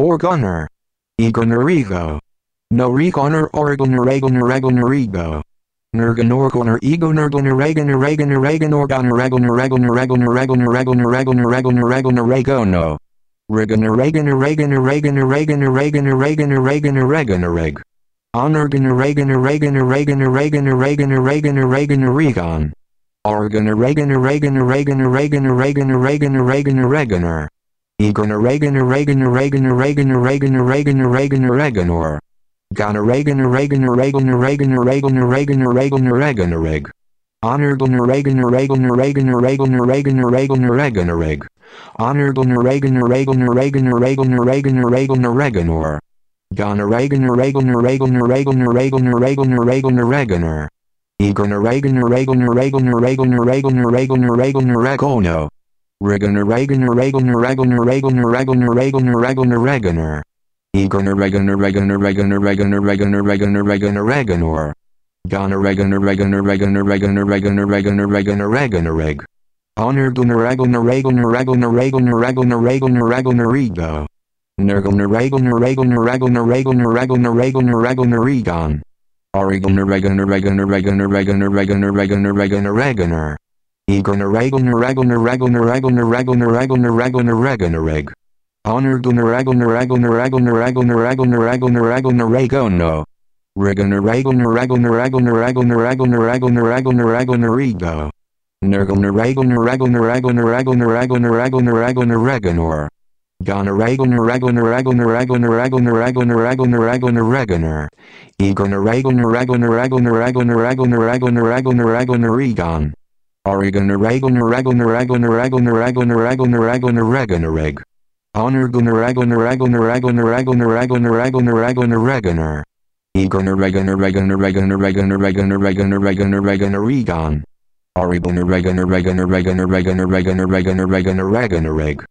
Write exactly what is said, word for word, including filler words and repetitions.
Orgoner. Egonorigo. Norigoner Oregoneragoneragonerigo. Nerganorgoner ego nergoneregoneregoneregoneregoneregoneregoneregoneregoneregoneregono. Regoneregoneregoneregoneregoneregoneregonereg. Honorgoneregoneregoneregoneregoneregoneregoneregon. Orgoneregoneregoneregoneregoneregoneregoneregoner. Egoneregoneregoneregoneregoneregoneregoneregonor. Goneregoneregoneregoneregoneregoneregoneregonereg. Honorgoneregoneregoneregoneregoneregoneregonereg. Honorgoneregoneregoneregoneregoneregoneregonor. Goneregoneregoneregoneregoneregoneregoneregoner. Egoneregoneregoneregoneregoneregoneregoneregono. Regoneregoneregoneregoneregoneregoneregoneregoner. Egoneregoneregoneregoneregoneregoneregoneregoneregonor. Goneregoneregoneregoneregoneregoneregonereg. Honorgoneregoneregoneregoneregoneregoneregonerego. Nergoneregoneregoneregoneregoneregoneregoneregoneregon. Oregoneregoneregoneregoneregoneregoneregoneregoner. Egoneregoneregoneregoneregoneregoneregonereg. Honorgoneregoneregoneregoneregoneregoneregoneregono. Regoneregoneregoneregoneregoneregoneregonerego. Nergoneregoneregoneregoneregoneregoneregoneregonor. Goneregoneregoneregoneregoneregoneregoneregoneregoner. Egoneregoneregoneregoneregoneregoneregoneregoneregon. Oregoneregoneregoneregoneregoneregoneregonereg. Honorgoneregoneregoneregoneregoneregoneregoneregoner. Egoneregoneregoneregoneregoneregoneregoneregoneregoneregon. Oregoneregoneregoneregoneregoneregoneregonereg.